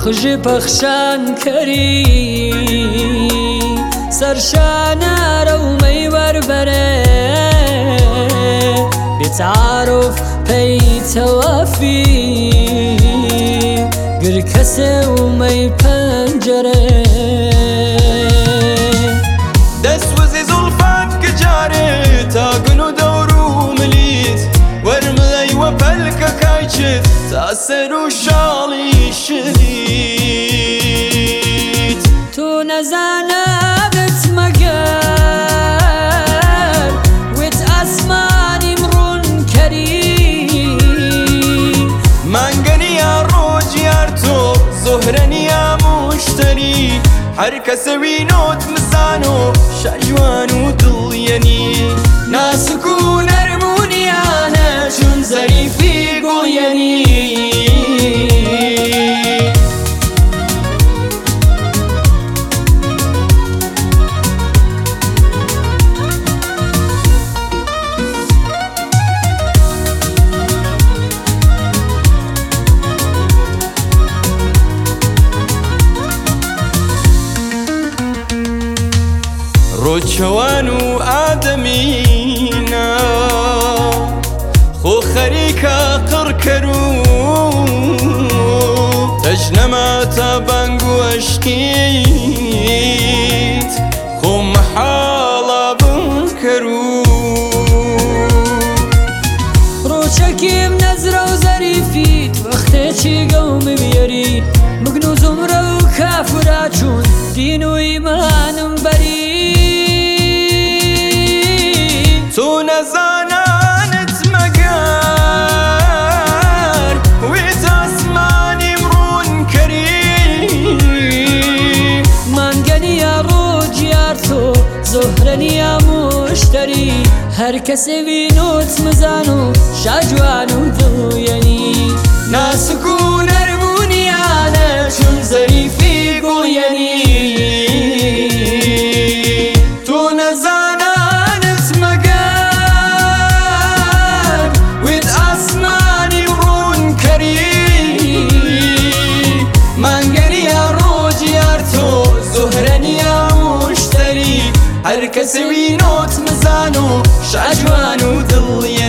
خژی پەخشان کەری سەرشانارە و مەیوەربەرێ بێتعارف پەی تەوافی گر کەسێ و مەی پەنجەرێ دەستوەزی زوڵفات گجارێ تاگن و دەور و ملیت وەرمڵەیوە پەلکە کایچت تا سەر و شاڵی شلیت تو نەزانابت مەگەر وێت ئاسمانی مڕون کەری مانگەنیا ڕۆژیار تۆ زۆهرەنیا موشتەری هەر کەسە وینۆت مزان و شەجوان و دڵیەنی ناسک و نەرمونیانە چون زەریفی گوڵیەنی ڕۆچەوان و ئادەمینە خۆ خەریکە قڕکەر و تەژنەما تا بانگ و ئەشکیت خۆ مەحاڵە بنکەر و ڕۆچەکیم نەزرە و زەریفیت وەختێکی گەومم یەری مگن و زومرە و کافورا چوون دین و ئیمانم بەری تو نەزانانت مەگەر وێت ئاسمانی مڕون کەری مانگەنیا ڕۆژیار تۆ زۆهرەنیا موشتەری هەر کەسێ وینۆت مزان و شاجوان و دڵیەنی ناسک و نەرمونیانە چون زەریفی گوڵیەنی تو نەزانانت مەگەر وێت ئاسمانی ڕوون کەری مانگەنیا ڕۆژیار تۆ زۆهرەنیا موشتەری هەر کەسە وینۆت مزان و شاجوان و دڵیەنی